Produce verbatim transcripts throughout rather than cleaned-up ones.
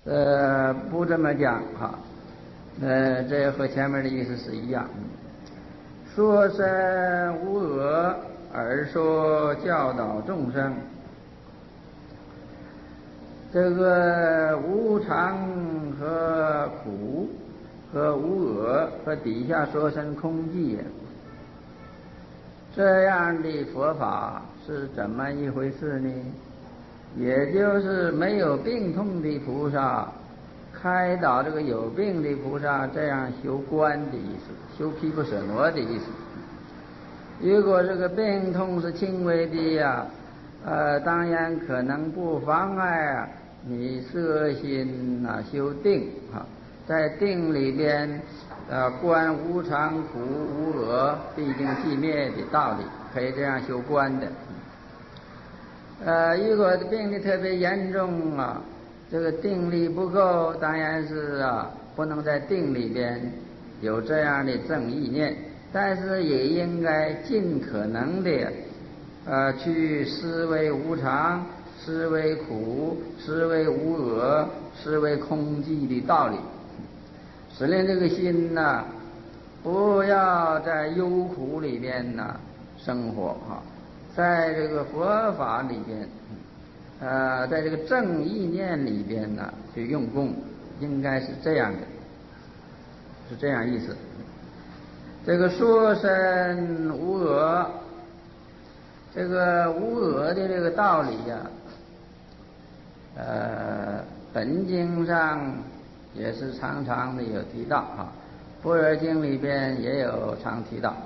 呃，不这么讲哈，呃，这和前面的意思是一样。说身无恶，而说教导众生。这个无常和苦和无我和底下说成空寂，这样的佛法是怎么一回事呢？也就是没有病痛的菩萨开导这个有病的菩萨这样修观的意思，修毗婆舍那的意思。如果这个病痛是轻微的呀，呃，当然可能不妨碍啊你摄心啊修定啊，在定里边呃观无常苦无我毕竟寂灭的道理，可以这样修观的。呃，如果病的特别严重啊，这个定力不够，当然是啊不能在定里边有这样的正意念，但是也应该尽可能的呃去思维无常，思维苦，思维无我，思维空寂的道理，使令这个心呢、啊、不要在忧苦里边呢生活哈，在这个佛法里边呃在这个正意念里边呢去用功，应该是这样的，是这样意思。这个说身无我，这个无我的这个道理呀、啊，呃，本经上也是常常的有提到啊，般若经里边也有常提到，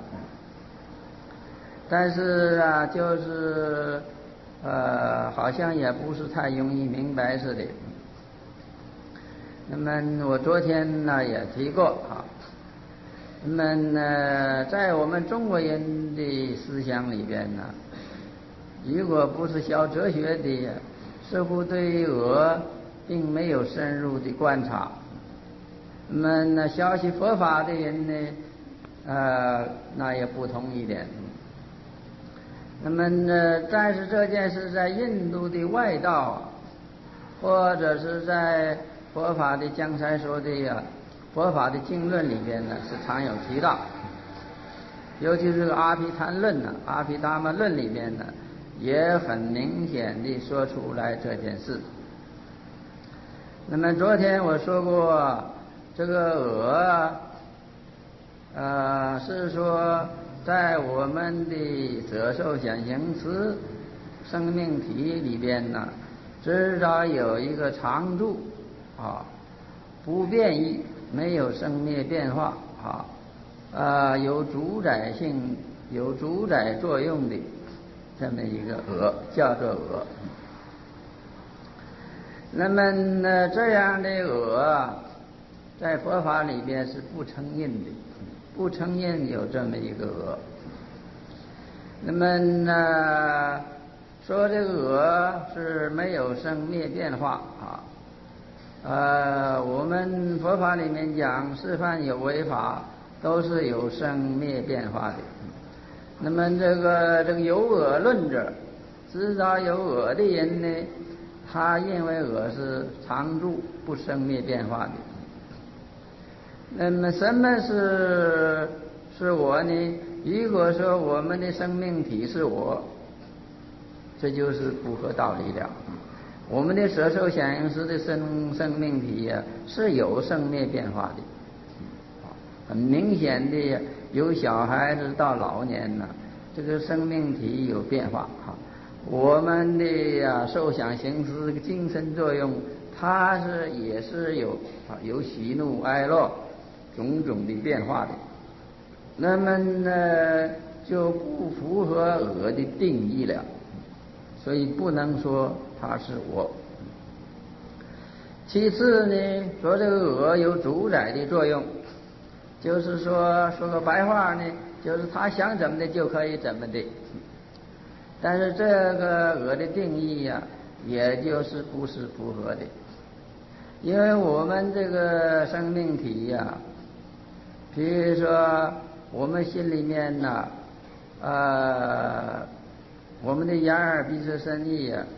但是啊，就是呃，好像也不是太容易明白似的。那么我昨天呢也提过啊。那么呢，在我们中国人的思想里边呢，如果不是学哲学的，似乎对我并没有深入的观察。那么呢，学习佛法的人呢，呃，那也不同一点。那么呢，但是这件事在印度的外道，或者是在佛法的江山说的呀。佛法的经论里边呢是常有提到，尤其是这个阿毗昙论呢、阿毗达摩论里面呢，也很明显地说出来这件事。那么昨天我说过，这个我，呃，是说在我们的色受想行识生命体里边呢，至少有一个常住啊，不变异。没有生灭变化啊，呃，有主宰性、有主宰作用的这么一个我，叫做我。那么呢，这样的我，在佛法里边是不承认的，不承认有这么一个我。那么呢，说这个我是没有生灭变化啊。呃，我们佛法里面讲，是凡有为法，都是有生灭变化的。那么这个这个有我论者，知道有我的人呢，他认为我是常住不生灭变化的。那么什么是是我呢？如果说我们的生命体是我，这就是不合道理了。我们的色受想行识的生生命体呀、啊，是有生灭变化的，很明显的，由小孩子到老年呢、啊，这个生命体有变化哈。我们的呀、啊、受想行识这个精神作用，它是也是有啊有喜怒哀乐种种的变化的。那么呢，就不符合我的定义了，所以不能说它是我。其次呢，说这个我有主宰的作用，就是说说个白话呢，就是他想怎么的就可以怎么的。但是这个我的定义呀、啊，也就是不是符合的，因为我们这个生命体呀、啊，比如说我们心里面呢、啊，呃，我们的眼耳鼻舌身意呀、啊。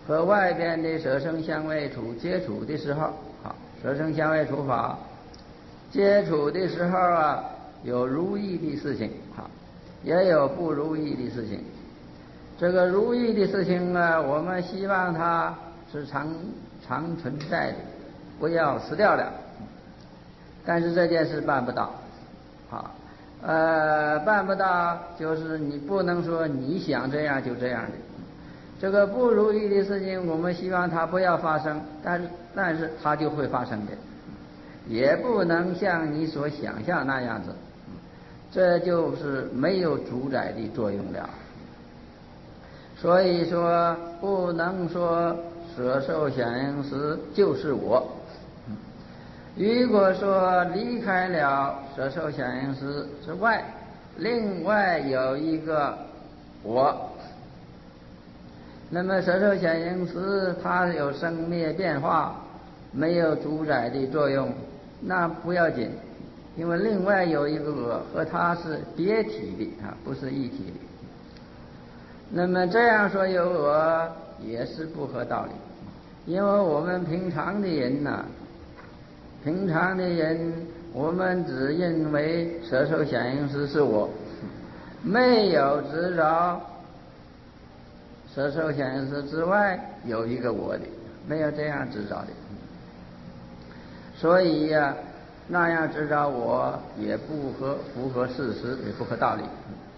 和外边的色声香味触接触的时候，啊，色声香味触法接触的时候啊，有如意的事情啊，也有不如意的事情。这个如意的事情呢，我们希望它是常常存在的，不要死掉了。但是这件事办不到，啊，呃，办不到就是你不能说你想这样就这样的。这个不如意的事情，我们希望它不要发生，但是但是它就会发生的，也不能像你所想象那样子，这就是没有主宰的作用了。所以说，不能说色受想行识就是我。如果说离开了色受想行识之外，另外有一个我，那么色受想行识它有生灭变化，没有主宰的作用，那不要紧，因为另外有一个我和它是别体的啊，不是一体的。那么这样说有我也是不合道理，因为我们平常的人呢、啊，平常的人我们只认为色受想行识是我，没有知道色受想行识之外有一个我的，没有这样知道的。所以呀、啊，那样知道我也不合符合事实，也不合道理。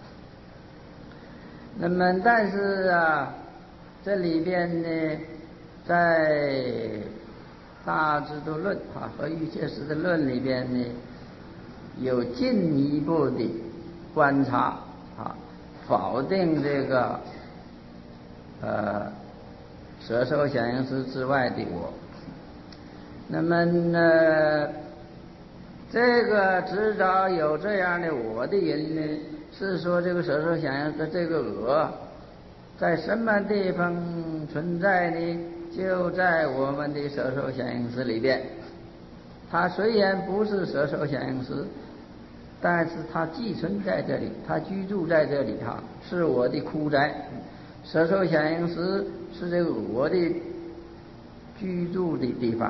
那么但是啊，这里边呢，在大智度论啊和瑜伽师的论里边呢，有进一步的观察啊，否定这个呃色受想行识之外的我。那么呢，这个知道有这样的我的人呢，是说这个色受想行识这个我在什么地方存在呢？就在我们的色受想行识里边。它虽然不是色受想行识，但是它寄存在这里，它居住在这里哈，是我的苦宅。色受想行识是这个我的居住的地方。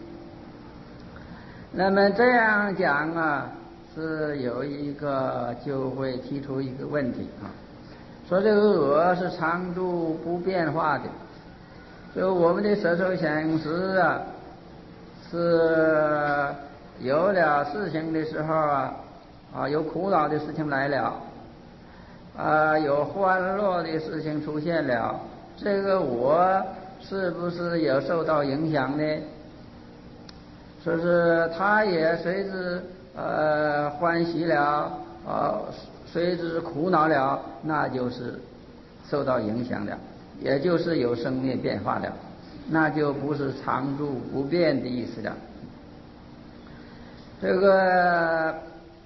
那么这样讲啊，是有一个就会提出一个问题啊，说这个我是常住不变化的，就我们的色受想行识啊，是有了事情的时候啊，啊有苦恼的事情来了，啊有欢乐的事情出现了，这个我是不是有受到影响呢？说是他也随之呃欢喜了，呃随之苦恼了，那就是受到影响了，也就是有生灭变化了，那就不是常住不变的意思了。这个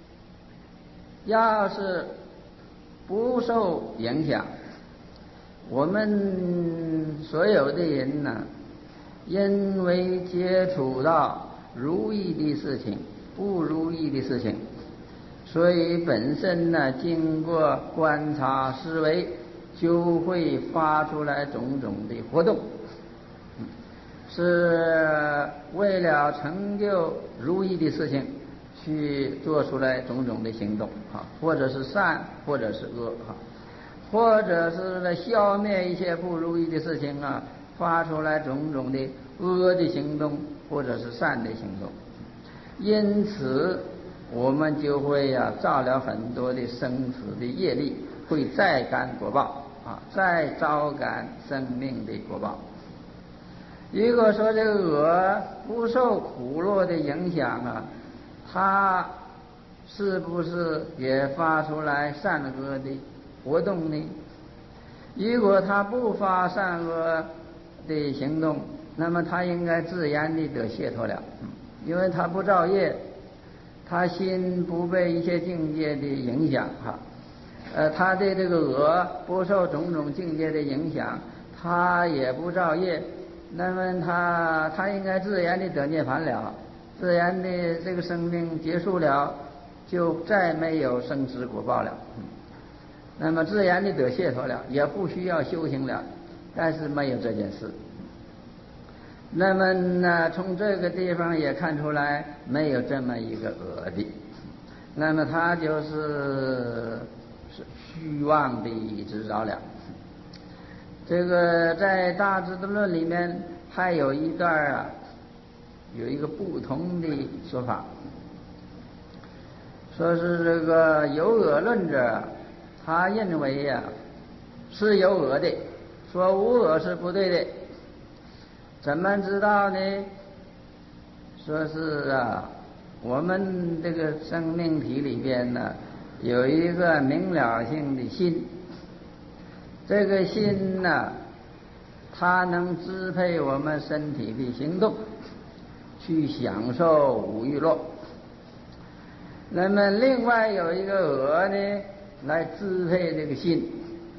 要是不受影响，我们所有的人呢，因为接触到如意的事情不如意的事情，所以本身呢经过观察思维就会发出来种种的活动，是为了成就如意的事情去做出来种种的行动啊，或者是善或者是恶啊，或者是来消灭一些不如意的事情啊，发出来种种的恶的行动或者是善的行动。因此我们就会呀、啊、造了很多的生死的业力，会再感果报啊，再招感生命的果报。如果说这个我不受苦乐的影响啊，它是不是也发出来善恶的活动呢？如果它不发善恶的行动，那么它应该自然的得解脱了，因为它不造业，他心不被一些境界的影响哈，呃，他对这个我不受种种境界的影响，他也不造业，那么他他应该自然的得涅槃了，自然的这个生命结束了，就再没有生死果报了，那么自然的得解脱了，也不需要修行了， 但是没有这件事。那么呢，从这个地方也看出来没有这么一个恶的，那么他就是是虚妄的执着了。这个在大智度论里面还有一段啊，有一个不同的说法，说是这个有恶论者，他认为呀、啊、是有恶的，说无恶是不对的。怎么知道呢？说是啊，我们这个生命体里边呢，有一个明了性的心，这个心呢，它能支配我们身体的行动，去享受五欲乐。那么另外有一个恶呢，来支配这个心。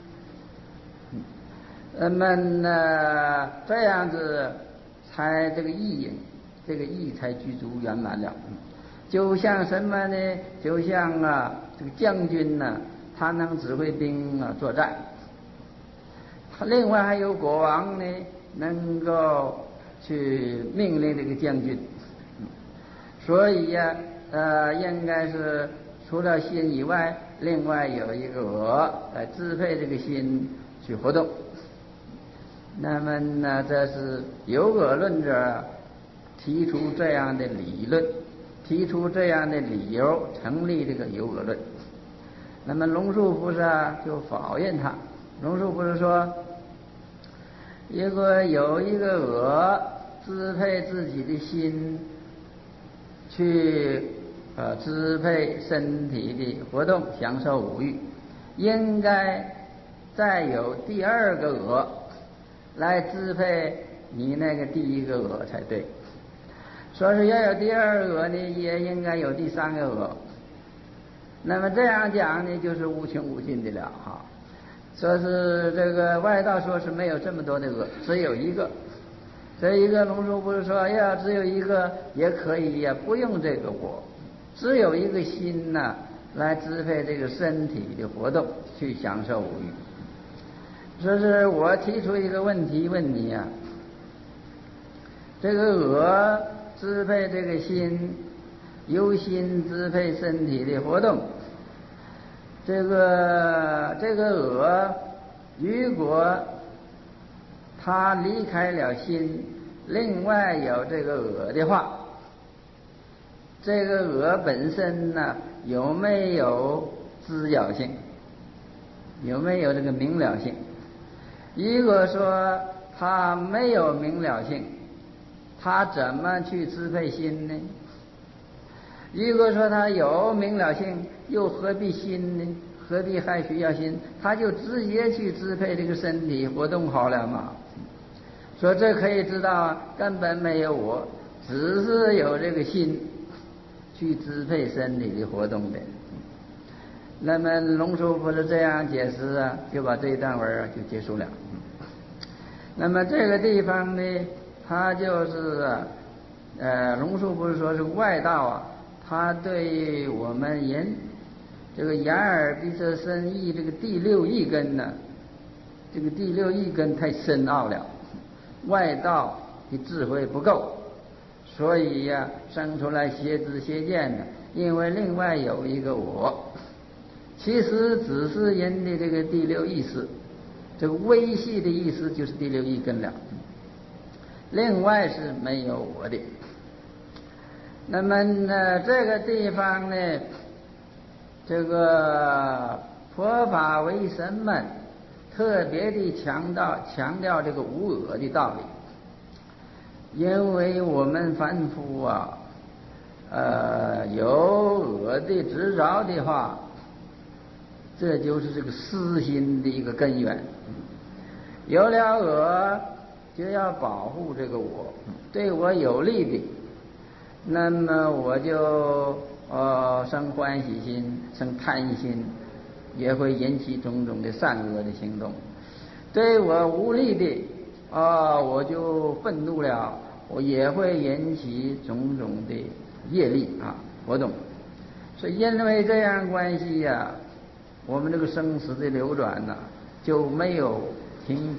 那么呢，这样子才这个意，这个意才具足圆满了。就像什么呢？就像啊，这个将军呢、啊，他能指挥兵啊作战。他另外还有国王呢，能够去命令这个将军。所以呀、啊，呃，应该是除了心以外，另外有一个我来支配这个心去活动。那么呢，这是有恶论者提出这样的理论，提出这样的理由成立这个有恶论。那么龙树菩萨就否认他。龙树菩萨说，如果有一个我支配自己的心，去呃支配身体的活动，享受五欲，应该再有第二个我来支配你那个第一个我才对。说是要有第二个我呢，也应该有第三个我。那么这样讲呢，就是无穷无尽的了哈。说是这个外道说是没有这么多的我，只有一个。这一个龙树不是说要只有一个也可以，也不用这个我，只有一个心呐、啊，来支配这个身体的活动，去享受五欲。说是我提出一个问题问你啊，这个我支配这个心，由心支配身体的活动，这个这个我如果他离开了心，另外有这个我的话，这个我本身呢，有没有知了性，有没有这个明了性？如果说他没有明了性，他怎么去支配心呢？如果说他有明了性，又何必心呢？何必还需要心？他就直接去支配这个身体活动好了嘛。说这可以知道根本没有我，只是有这个心去支配身体的活动的。那么龙树不是这样解释啊，就把这一段文啊就结束了。那么这个地方呢，他就是啊，呃，龙树不是说是外道啊，他对我们人这个眼耳鼻舌身意这个第六意根呢，这个第六意根太深奥了，外道的智慧不够，所以呀、啊，生出来邪知邪见呢。因为另外有一个我，其实只是人的这个第六意识，这个微细的意识就是第六意根了，另外是没有我的。那么呢，这个地方呢，这个佛法为什么特别的强调强调这个无我的道理？因为我们凡夫啊，呃，有我的执着的话，这就是这个私心的一个根源。有了我，就要保护这个我，对我有利的，那么我就呃生欢喜心，生贪心，也会引起种种的善恶的行动。对我无利的啊、呃，我就愤怒了，我也会引起种种的业力啊活动。所以因为这样关系呀、啊，我们这个生死的流转呢、啊、就没有停止，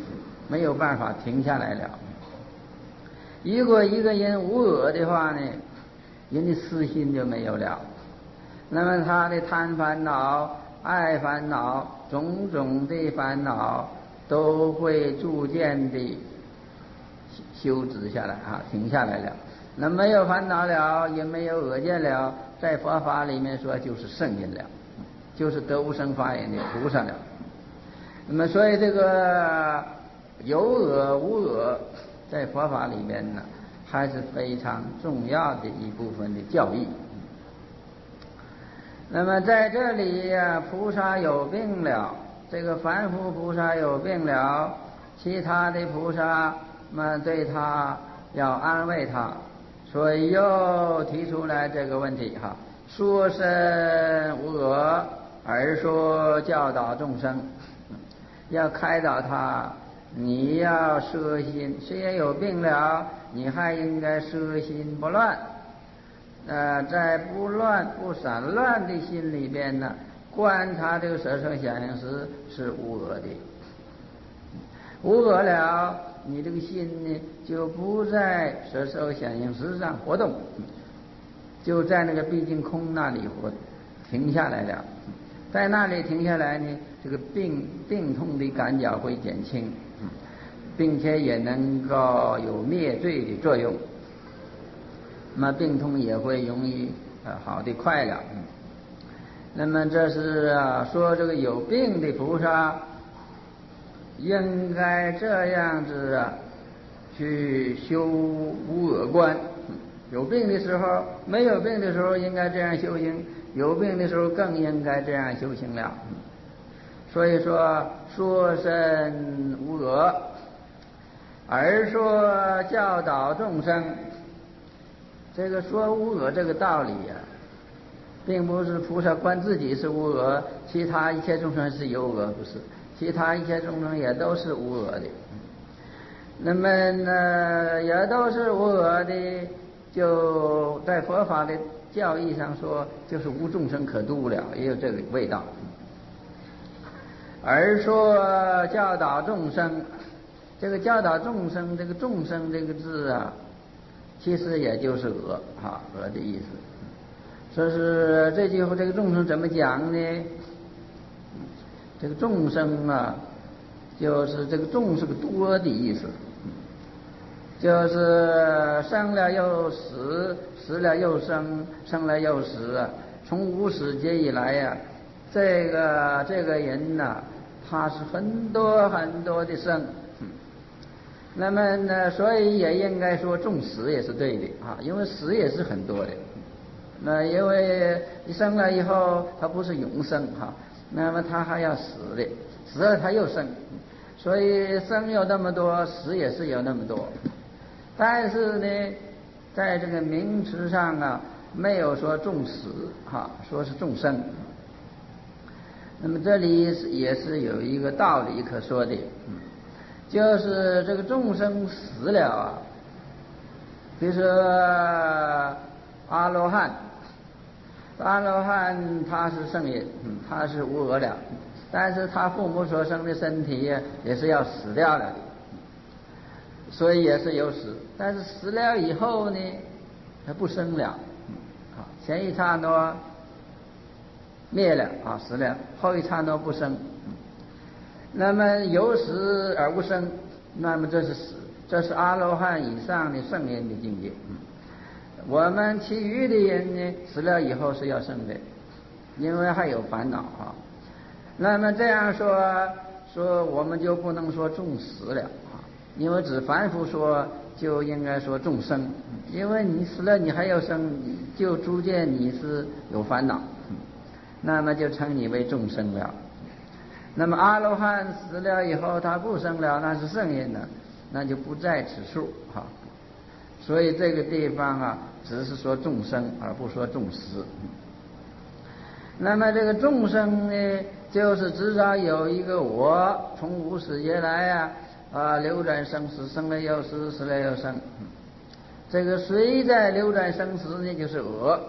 没有办法停下来了。如果一个人无我的话呢，人的私心就没有了，那么他的贪烦恼、爱烦恼、种种的烦恼都会逐渐的休止下来啊，停下来了。那没有烦恼了，也没有恶见了，在佛法里面说就是圣人了，就是得无生法忍的菩萨了。那么所以这个有我无我在佛法里面呢，还是非常重要的一部分的教义。那么在这里呀，菩萨有病了，这个凡夫菩萨有病了，其他的菩萨们对他要安慰他，所以又提出来这个问题哈：说身无我，而说教导众生，要开导他。你要摄心，虽然有病了，你还应该摄心不乱。呃，在不乱不散乱的心里边呢，观察这个色声香味时是无我的。无我了，你这个心呢就不在色受想行识上活动，就在那个毕竟空那里活停下来了。在那里停下来呢，这个病病痛的感觉会减轻，并且也能够有灭罪的作用。那么病痛也会容易呃好的快了。那么这是啊说这个有病的菩萨应该这样子啊去修无我观。有病的时候，没有病的时候应该这样修行，有病的时候更应该这样修行了。所以说说身无我，而说教导众生。这个说无我这个道理呀、啊，并不是菩萨观自己是无我，其他一切众生是有我，不是，其他一切众生也都是无我的。那么呢，也都是无我的，就在佛法的教义上说，就是无众生可度了，也有这个味道。而说教导众生，这个教导众生，这个众生这个字啊，其实也就是我哈，我的意思。说是这句话，这个众生怎么讲呢？这个众生啊，就是这个众是个多的意思，就是生了又死，死了又生，生了又死啊。从无始劫以来呀、啊，这个这个人呐、啊，他是很多很多的生。那么呢，所以也应该说重死也是对的啊，因为死也是很多的。那因为你生了以后，他不是永生哈，那么他还要死的，死了他又生，所以生有那么多，死也是有那么多。但是呢，在这个名词上啊，没有说重死哈，说是众生。那么这里也是有一个道理可说的。就是这个众生死了啊，比如说阿罗汉，阿罗汉他是圣人，他是无我了，但是他父母所生的身体也是要死掉了的，所以也是有死。但是死了以后呢，他不生了，啊，前一刹那灭了啊，死了，后一刹那不生。那么有死而无生，那么这是死，这是阿罗汉以上的圣人的境界。我们其余的人呢，死了以后是要生的，因为还有烦恼啊。那么这样说说，我们就不能说众死了啊，因为只凡夫说就应该说众生，因为你死了你还要生，就逐渐你是有烦恼，那么就称你为众生了。那么阿罗汉死了以后他不生了，那是圣人呢，那就不在此数哈。所以这个地方啊，只是说众生而不说众死。那么这个众生呢，就是至少有一个我，从无始劫来啊啊流转生死，生了又死，死了又生。这个谁在流转生死呢？就是我。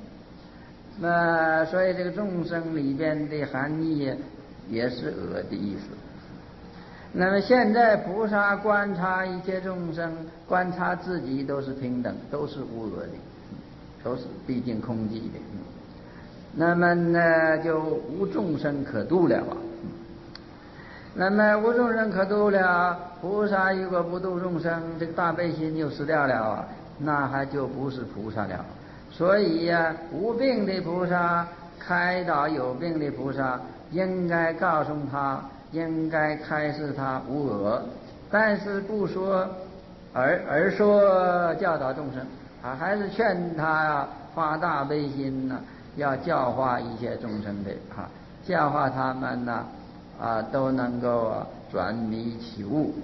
那所以这个众生里边的含义也是我的意思。 那么现在菩萨观察一切众生，观察自己都是平等，都是无我的，都是毕竟空寂的。那么呢，就无众生可度了啊。那么无众生可度了，菩萨如果不度众生，这个大悲心就失掉了啊，那还就不是菩萨了。所以呀、啊，无病的菩萨开导有病的菩萨，应该告诉他，应该开示他无我，但是不说而而说教导众生啊，还是劝他呀、啊、发大悲心呢、啊，要教化一切众生的啊，教化他们呢啊都能够、啊、转迷起悟。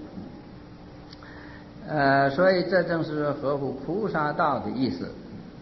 呃，所以这正是合乎菩萨道的意思。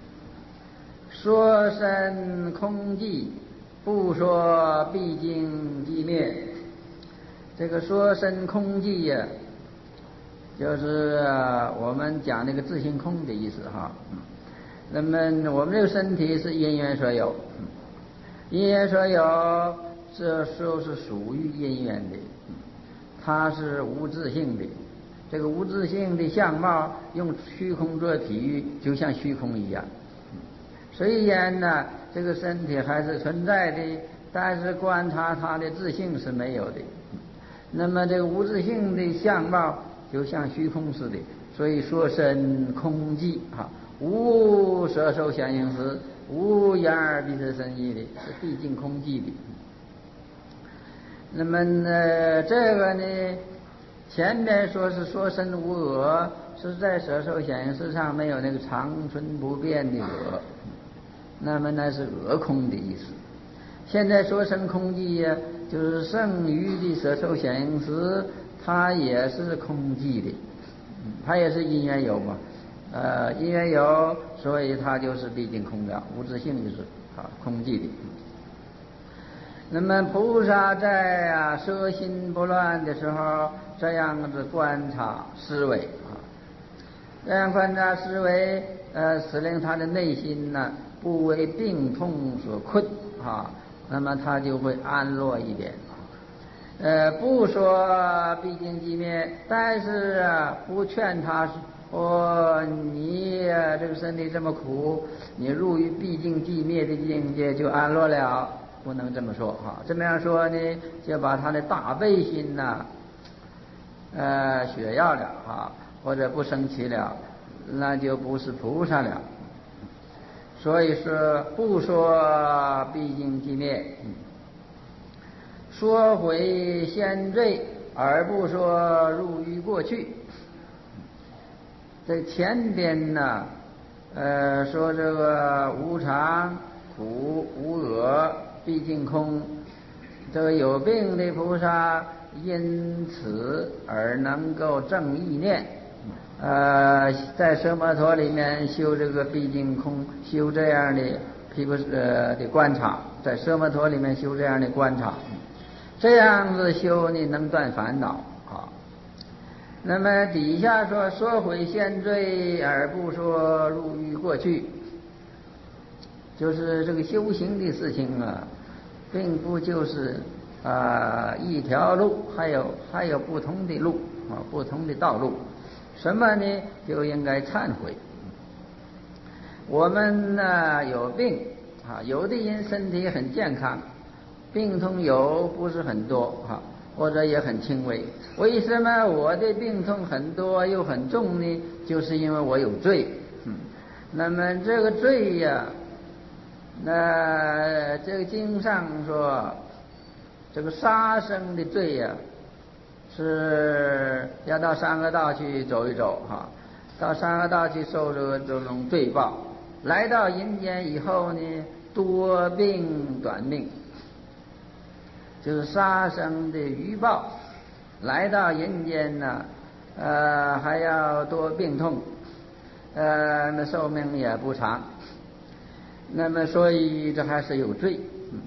说身空寂，不说毕竟寂灭。这个说身空寂呀、啊，就是、啊、我们讲那个自性空的意思哈。那么我们这个身体是因缘所有，因缘所有，这说是属于因缘的，它是无自性的。这个无自性的相貌，用虚空做比喻，就像虚空一样。虽然呢，这个身体还是存在的，但是观察它的自性是没有的。那么这个无自性的相貌就像虚空似的，所以说身空寂啊，无色受想行识，无眼耳鼻舌身意的，是毕竟空寂的。那么呢，这个呢，前面说是说身无我，是在色受想行识上没有那个长存不变的我。那么那是俄空的意思。现在说身空寂呀、啊，就是剩余的色受想行识，它也是空寂的，它也是因缘有嘛，呃，因缘有，所以它就是毕竟空了，无自性就是啊空寂的。那么菩萨在啊摄心不乱的时候，这样子观察思维啊，这样观察思维，呃，使令他的内心呢。不为病痛所困啊，那么他就会安乐一点。呃，不说毕竟寂灭，但是啊，不劝他说你、啊、这个身体这么苦，你入于毕竟寂灭的境界就安乐了，不能这么说哈。这么样说呢，就把他的大悲心呐、啊，呃，血药了啊，或者不生起了，那就不是菩萨了。所以说不说毕竟寂灭，说悔先罪而不说入于过去。在前边呢，呃，说这个无常、苦、无我、毕竟空，这个有病的菩萨因此而能够正意念。呃，在奢摩陀里面修这个毕竟空，修这样的毗婆呃的观察，在奢摩陀里面修这样的观察，这样子修呢能断烦恼啊。那么底下说说悔先罪而不说入于过去，就是这个修行的事情啊，并不就是啊、呃、一条路，还有还有不同的路啊，不同的道路。什么呢？就应该忏悔。我们呢有病啊，有的人身体很健康，病痛有不是很多啊，或者也很轻微。为什么我的病痛很多又很重呢？就是因为我有罪。嗯，那么这个罪呀、啊，那这个经上说，这个杀生的罪呀、啊。是要到三恶道去走一走哈，到三恶道去受这个这种罪报，来到人间以后呢，多病短命，就是杀生的余报。来到人间呢，呃，还要多病痛，呃，那寿命也不长。那么所以这还是有罪，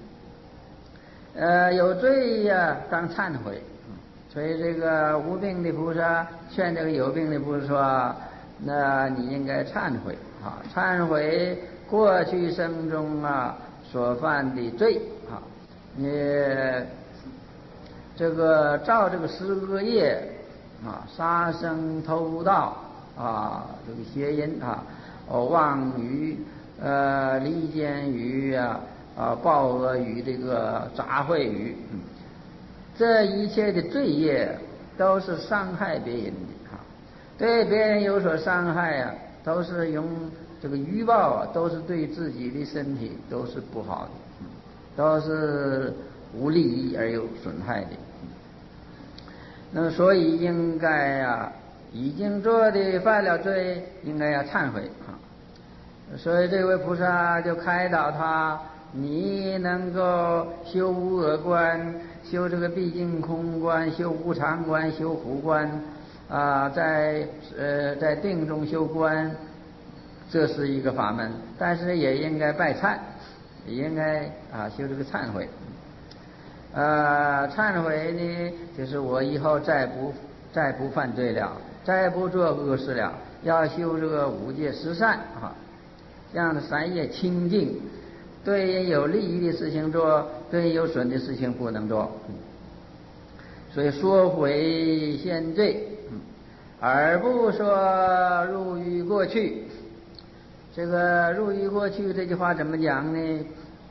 呃，有罪呀，当忏悔。所以这个无病的菩萨劝这个有病的菩萨说，那你应该忏悔啊，忏悔过去生中啊所犯的罪啊，你这个造这个十恶业啊，杀生偷盗啊，这个邪淫啊，哦妄语，呃离间语啊，啊暴恶语，这个杂秽语，嗯，这一切的罪业都是伤害别人的啊，对别人有所伤害啊，都是用这个余报啊，都是对自己的身体都是不好的，嗯，都是无利益而有损害的。那么所以应该啊，已经做的犯了罪，应该要忏悔啊。所以这位菩萨就开导他，你能够修无我观，修这个毕竟空观，修无常观，修苦观啊，在呃在定中修观，这是一个法门。但是也应该拜忏，也应该啊修这个忏悔。呃，忏悔呢，就是我以后再不再不犯罪了，再不做恶事了，要修这个五戒十善啊，这样的三业清净，对人有利益的事情做，对人有损的事情不能做。所以说悔先罪，而不说入于过去。这个入于过去这句话怎么讲呢？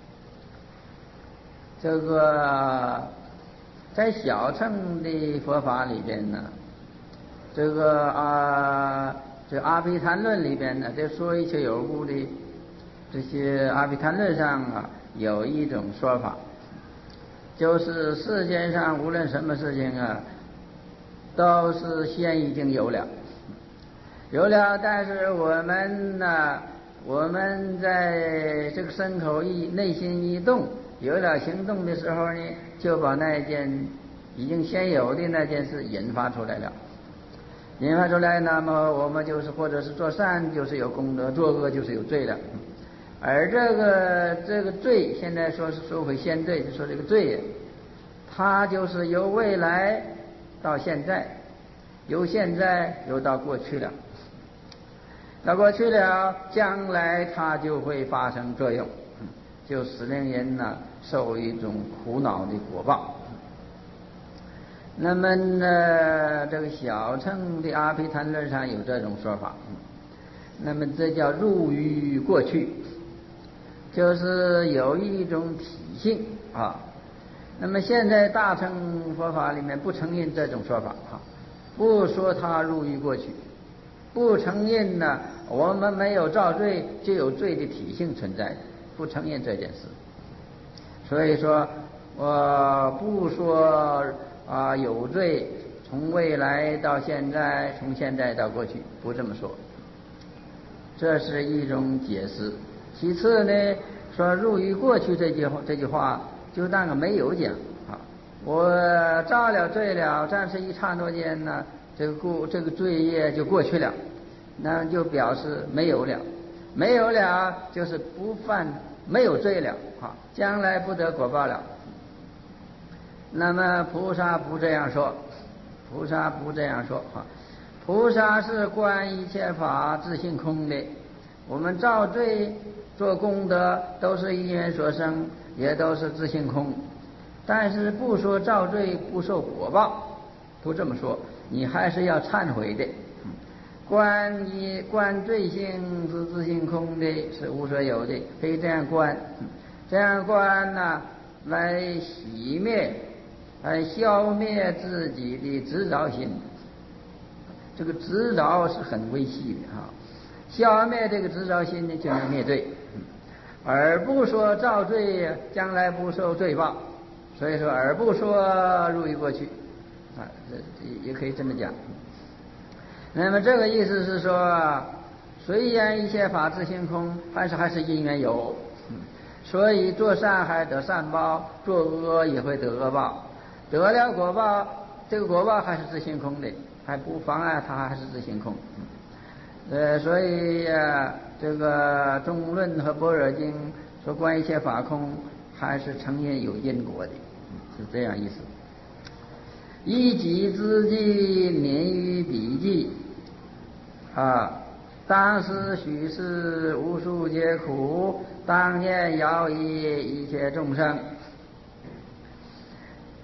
这个在小乘的佛法里边呢，这个啊，这阿毗昙论里边呢，这说一切有故的这些阿毗昙论上啊，有一种说法，就是世间上无论什么事情啊，都是先已经有了，有了，但是我们呢，我们在这个身口意内心一动。有了行动的时候呢，就把那件已经先有的那件事引发出来了，引发出来，那么我们就是或者是做善就是有功德，做恶就是有罪了。而这个这个罪，现在说是说回先罪，就说这个罪，它就是由未来到现在，由现在又到过去了，到过去了，将来它就会发生作用，就使令人呢受一种苦恼的果报。那么呢，这个小乘的阿毗昙论上有这种说法，那么这叫入于过去，就是有一种体性啊。那么现在大乘佛法里面不承认这种说法啊，不说它入于过去，不承认呢我们没有造罪就有罪的体性存在，不承认这件事。所以说我不说啊有罪从未来到现在，从现在到过去，不这么说，这是一种解释。其次呢，说入于过去这句这句话就当个没有讲啊，我造了罪了，但是一刹那间呢，这个过这个罪业就过去了，那就表示没有了，没有了就是不犯，没有罪了啊，将来不得果报了。那么菩萨不这样说，菩萨不这样说啊，菩萨是观一切法自性空的，我们造罪做功德都是因缘所生，也都是自性空，但是不说造罪不受果报，不这么说，你还是要忏悔的。观一观罪性是自性空的，是无所有的，可以这样观，这样观呢，来熄灭来消灭自己的执着心。这个执着是很微细的哈，消灭这个执着心呢，就能灭罪，而不说造罪将来不受罪报，所以说而不说入于过去啊，这也可以这么讲。那么这个意思是说，虽然一切法自性空，但是还是因缘有，所以做善还得善报，做恶也会得恶报，得了果报，这个果报还是自性空的，还不妨碍它还是自性空。呃，所以啊，这个中论和般若经说观一切法空，还是承认有因果的，是这样意思。一己之计，免于彼计啊！当时许是无数皆苦，当念饶益一切众生。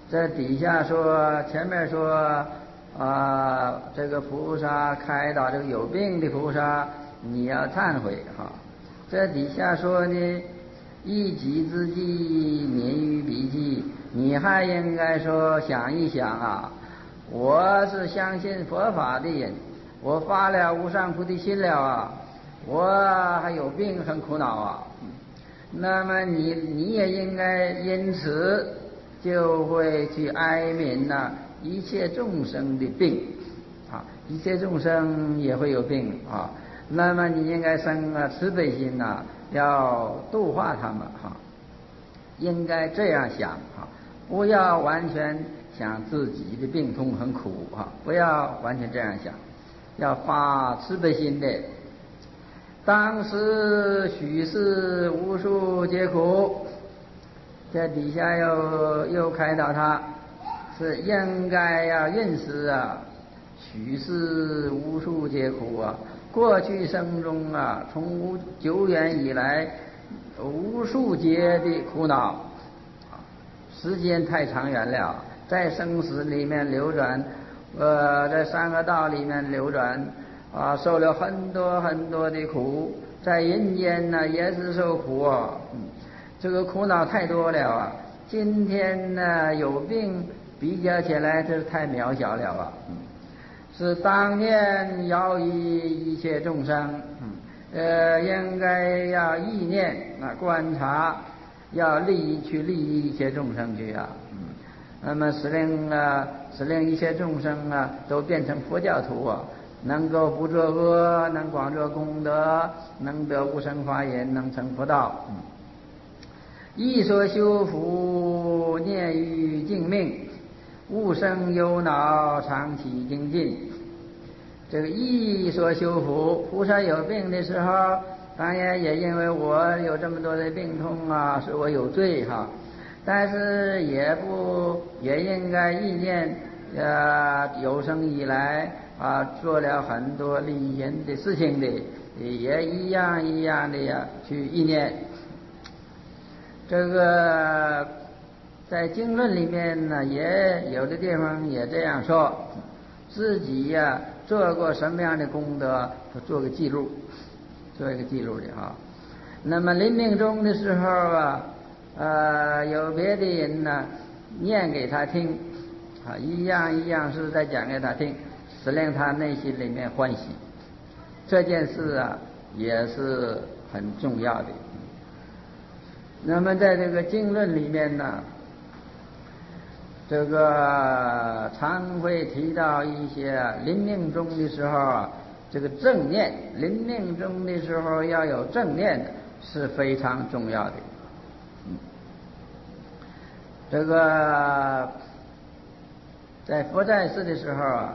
这底下说，前面说啊，这个菩萨开导这个有病的菩萨，你要忏悔哈。这底下说呢，一己之计，免于彼计，你还应该说想一想啊，我是相信佛法的人，我发了无上菩提心了啊，我还有病很苦恼啊，那么你你也应该因此就会去哀悯呐、啊、一切众生的病啊，一切众生也会有病啊，那么你应该生啊慈悲心呐、啊，要度化他们哈、啊，应该这样想啊，不要完全想自己的病痛很苦啊，不要完全这样想，要发慈悲心的。当时许世无数皆苦，这底下又又开导他，是应该要认识啊，许世无数皆苦啊，过去生中啊，从久远以来无数劫的苦恼，时间太长远了，在生死里面流转，呃，在三个道里面流转。啊，受了很多很多的苦，在人间呢也是受苦啊，嗯，这个苦恼太多了啊。今天呢有病比较起来，这是太渺小了啊，嗯，是当念要益一切众生，嗯，呃，应该要意念啊观察，要利益去利益一切众生去啊，嗯，那么使令啊使令一切众生啊都变成佛教徒啊。能够不作恶，能广作功德，能得无生法忍，能成佛道。一所修福，念于净命，勿生忧恼，常起精进。这个一所修福，菩萨有病的时候，当然也因为我有这么多的病痛啊，是我有罪哈。但是也不也应该意念，呃，有生以来。啊，做了很多利益人的事情的，也一样一样的呀，去意念。这个在经论里面呢，也有的地方也这样说，自己呀做过什么样的功德，做个记录，做一个记录的哈。那么临命终的时候啊，呃，有别的人呢念给他听，啊，一样一样是在讲给他听。使令他内心里面欢喜，这件事啊也是很重要的。那么在这个经论里面呢，这个常会提到一些临命终的时候啊，这个正念，临命终的时候要有正念是非常重要的。嗯，这个在佛在世的时候啊。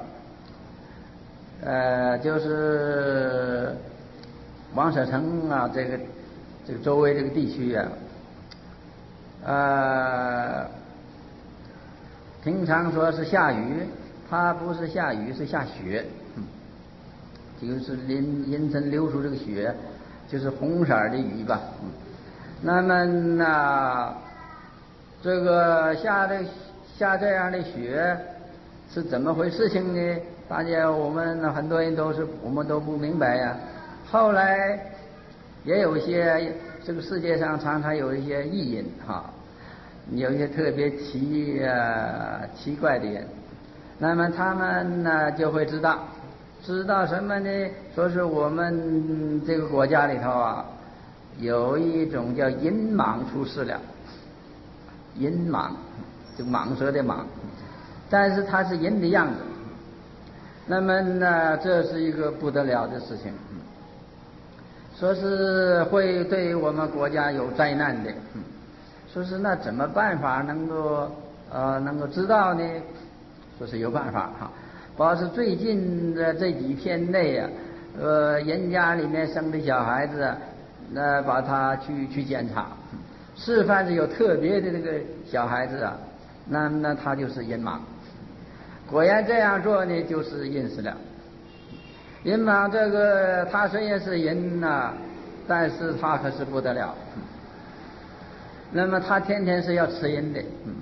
呃，就是王舍城啊，这个这个周围这个地区啊，呃，平常说是下雨，它不是下雨，是下雪，嗯，就是阴阴沉流出这个雪，就是红色的雨吧。嗯，那么呢，这个下这下这样的雪是怎么回事情呢？大家我们很多人都是我们都不明白呀。后来也有一些这个世界上常常有一些异人哈，有一些特别奇呃奇怪的人，那么他们呢就会知道知道什么呢？说是我们这个国家里头啊，有一种叫银蟒出世了，银蟒，这个蟒蛇的蟒，但是它是人的样子。那么呢，这是一个不得了的事情，嗯，说是会对我们国家有灾难的，嗯，说是那怎么办法能够呃能够知道呢？说是有办法哈，主要是最近的这几天内啊，呃，人家里面生的小孩子啊，那把他去去检查，是凡是有特别的这个小孩子啊，那那他就是人盲。果然这样做呢，就是认识了。人嘛，这个他虽然是人呐、啊，但是他可是不得了。嗯，那么他天天是要吃人的，嗯，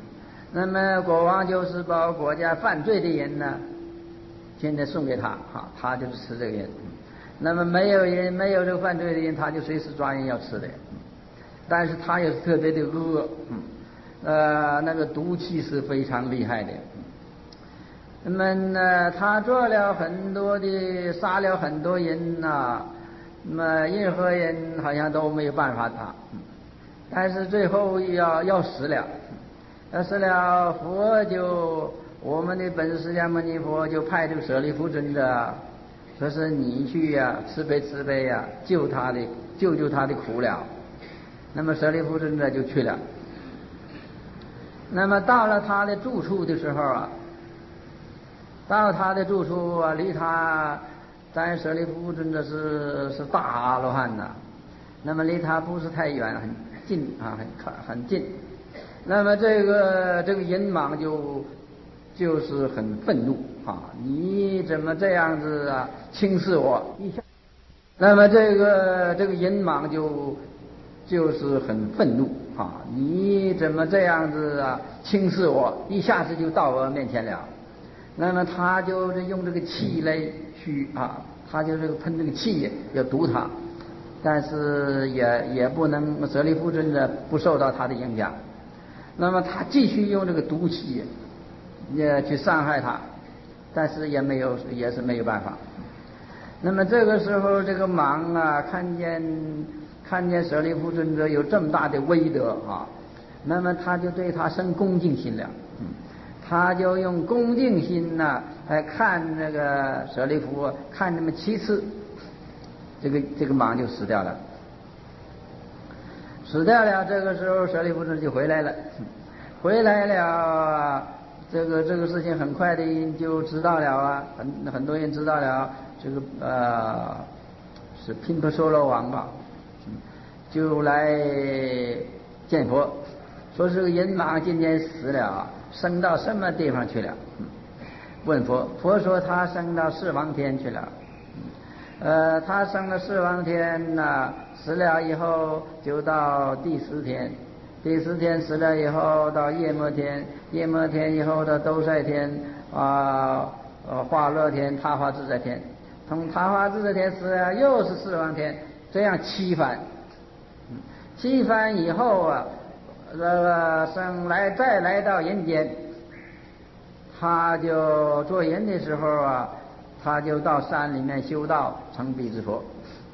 那么国王就是把国家犯罪的人呢，现在送给他，哈，他就是吃这个人。那么没有人没有这个犯罪的人，他就随时抓人要吃的。但是他也是特别的恶，嗯，呃，那个毒气是非常厉害的。那么呢，他做了很多的，杀了很多人呐、啊，那么任何人好像都没有办法他，但是最后要要死了，要死了，佛就我们的本释迦牟尼佛就派这个舍利弗尊者，说是你去呀、啊，慈悲慈悲呀、啊，救他的救救他的苦了。那么舍利弗尊者就去了。那么到了他的住处的时候啊，到了他的住处啊，离他咱舍利弗尊者是是大阿罗汉呐，那么离他不是太远，很近啊，很靠很近。那么这个这个银蟒就就是很愤怒啊，你怎么这样子啊轻视我？一下，那么这个这个银蟒就就是很愤怒啊，你怎么这样子啊轻视我？一下子就到我面前了。那么他就是用这个气来去啊，他就是喷这个气要毒他，但是也也不能舍利弗尊者不受到他的影响。那么他继续用这个毒气也去伤害他，但是也没有也是没有办法。那么这个时候这个蟒啊看见看见舍利弗尊者有这么大的威德啊，那么他就对他生恭敬心了，嗯，他就用恭敬心呐、啊、来看那个舍利弗，看那么七次，这个这个蟒就死掉了。死掉了，这个时候舍利弗尊者就回来了，回来了，这个这个事情很快的就知道了啊，很很多人知道了，这个呃是频婆娑罗王吧，就来见佛，说这个银蟒今天死了，升到什么地方去了？问佛，佛说他升到四王天去了。呃，他升了四王天呐、啊，死了以后就到第十天，第十天死了以后到夜摩天，夜摩天以后到兜率天啊，呃，化乐天、他化自在天，从他化自在天死了又是四王天，这样七番，七番以后啊，这个生来再来到人间，他就做人的时候啊。他就到山里面修道成比支佛。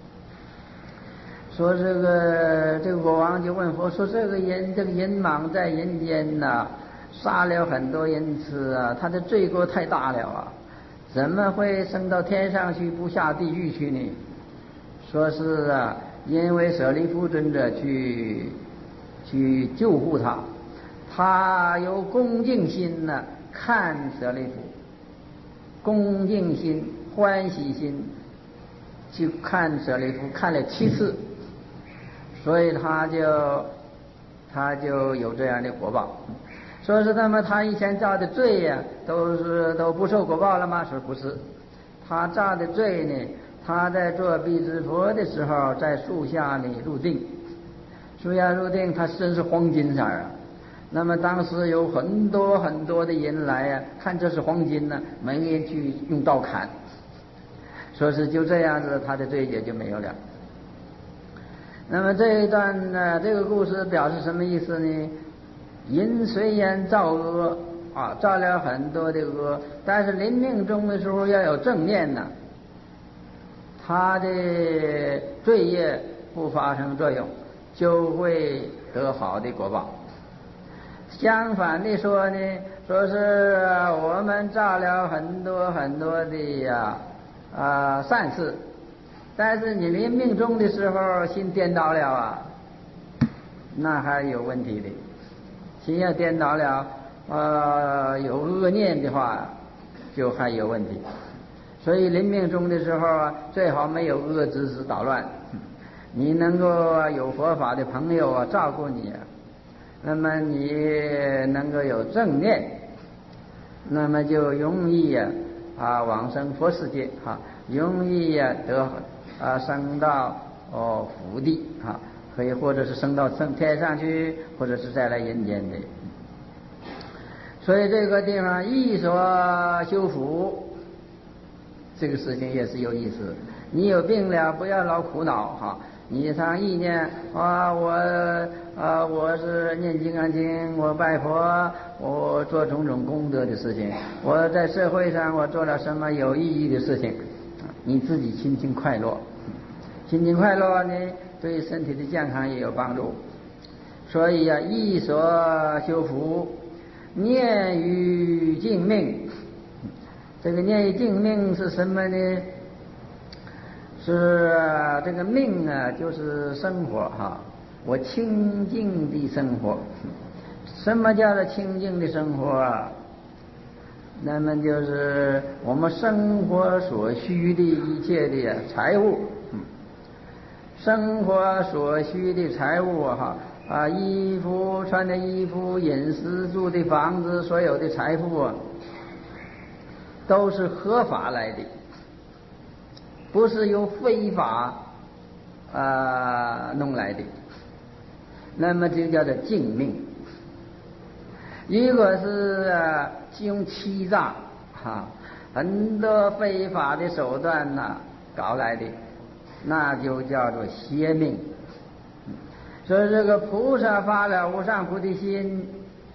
说这个这个国王就问佛说，这个人这个银蟒在人间呐、啊，杀了很多人吃啊，他的罪过太大了啊，怎么会升到天上去不下地狱去呢？说是啊，因为舍利弗尊者去去救护他，他有恭敬心呢、啊，看舍利弗。恭敬心、欢喜心，去看舍利弗，看了七次，所以他就他就有这样的果报。说是那么他以前造的罪呀、啊，都是都不受果报了吗？说不是，他造的罪呢，他在做比支佛的时候，在树下里入定，树下入定，他身是黄金色啊。那么当时有很多很多的人来啊，看这是黄金呢、啊，没人去用刀砍，说是就这样子，他的罪也就没有了。那么这一段呢，这个故事表示什么意思呢？人虽然造恶啊，造了很多的恶，但是临命终的时候要有正念呢、啊，他的罪业不发生作用，就会得好的果报。相反的说呢，说是我们造了很多很多的呀啊善事，但是你临命终的时候心颠倒了啊，那还有问题的。心要颠倒了，呃，有恶念的话，就还有问题。所以临命终的时候啊，最好没有恶知识捣乱，你能够有佛法的朋友啊照顾你啊。那么你能够有正念，那么就容易呀啊往生佛世界哈，容易呀得啊升到哦福地哈，可以或者是升到升天上去，或者是再来人间的。 所以这个地方一所修福，这个事情也是有意思。你有病了，不要老苦恼哈。你常意念啊，我啊，我是念金刚经，我拜佛，我做种种功德的事情，我在社会上我做了什么有意义的事情，你自己心情快乐，心情快乐呢，对身体的健康也有帮助。所以啊，一所修福，念于净命。这个念于净命是什么呢？是啊，这个命啊，就是生活哈。我清净的生活，什么叫做清净的生活啊？那么就是我们生活所需的一切的财物，生活所需的财物哈啊，衣服穿的衣服，饮食住的房子，所有的财富啊，都是合法来的。不是由非法啊、呃、弄来的，那么这叫做净命。如果是、啊、用欺诈哈、啊，很多非法的手段呐、啊、搞来的，那就叫做邪命。所以这个菩萨发了无上菩提心，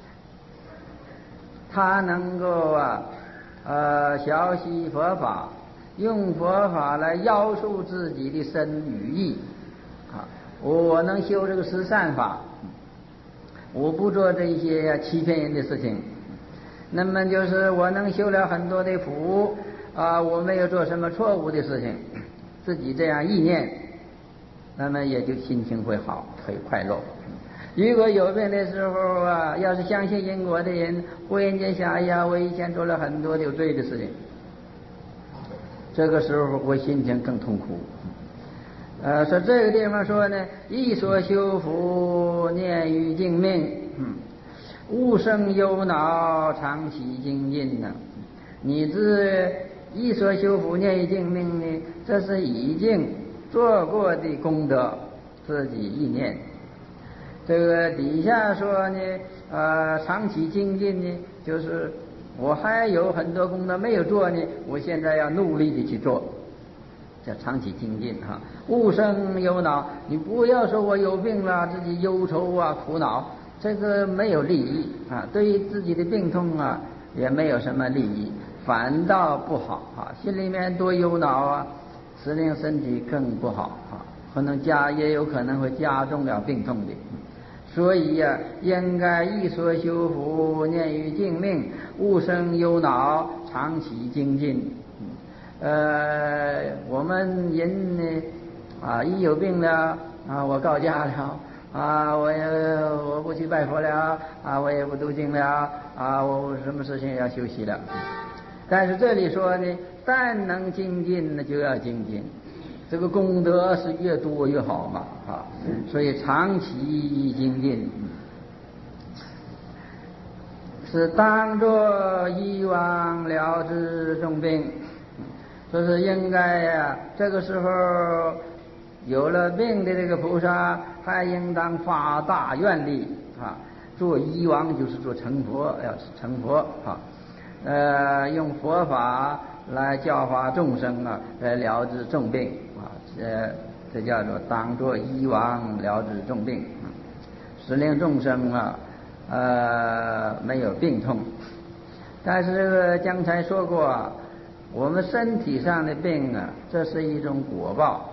他能够啊呃学习佛法，用佛法来要求自己的身与意啊，我能修这个十善法，我不做这些欺骗人的事情，那么就是我能修了很多的福啊，我没有做什么错误的事情，自己这样意念，那么也就心情会好，会快乐。如果有病的时候啊，要是相信因果的人，忽然间想，哎呀，我以前做了很多有罪的事情，这个时候我心情更痛苦。呃，说这个地方说呢，一所修福，念于净命，嗯，勿生忧恼，常起精进呢。你这一所修福，念于净命呢，这是已经做过的功德，自己意念。这个底下说呢，呃，常起精进呢，就是我还有很多功德没有做呢，我现在要努力的去做，叫常起精进哈。勿生忧恼，你不要说我有病了，自己忧愁啊、苦恼，这个没有利益啊，对于自己的病痛啊，也没有什么利益，反倒不好啊。心里面多忧恼啊，使令身体更不好啊，可能加也有可能会加重了病痛的。所以呀、啊，应该一所修福，念于净命，勿生忧恼，常起精进。呃，我们人呢，啊，一有病了啊，我告假了啊，我也我不去拜佛了啊，我也不读经了啊，我什么事情要休息了。但是这里说呢，但能精进呢，就要精进。这个功德是越多越好嘛，啊，所以长期精进是当作医王疗治重病，说是应该呀、啊，这个时候有了病的这个菩萨，还应当发大愿力啊，做医王就是做成佛，要成佛啊，呃，用佛法来教化众生啊，来疗治重病啊，这这叫做当作医王疗治重病，使令众生啊，呃，没有病痛。但是这个刚才说过啊，我们身体上的病啊，这是一种果报，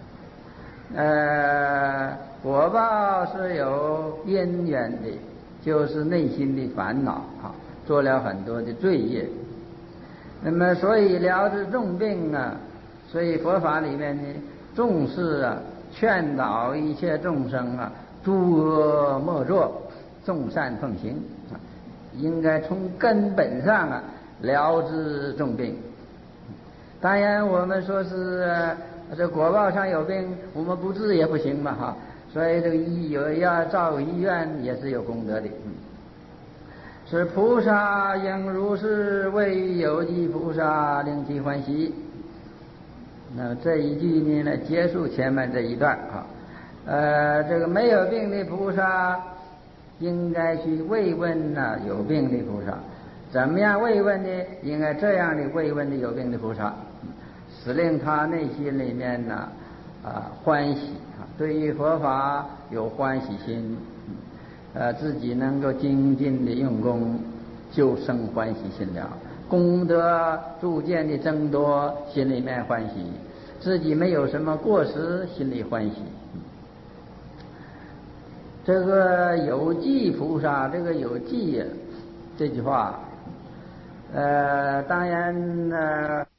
呃，果报是有因缘的，就是内心的烦恼啊，做了很多的罪业。那么所以疗治重病啊，所以佛法里面呢重视啊，劝导一切众生啊，诸恶莫作，众善奉行啊，应该从根本上啊疗治重病。当然我们说是、啊、这果报上有病，我们不治也不行嘛哈，所以这个医有要造医院也是有功德的。嗯，是菩萨应如是，为有机菩萨令其欢喜。那这一句呢，来结束前面这一段啊。呃，这个没有病的菩萨， 应该去慰问呢有病的菩萨。怎么样慰问呢？应该这样的慰问的有病的菩萨，使令他内心里面呢啊欢喜啊，对于佛法有欢喜心，呃，自己能够精进的用功，就生欢喜心了。功德逐渐的增多，心里面欢喜，自己没有什么过失，心里欢喜。这个有记菩萨，这个有记这句话，呃，当然呢。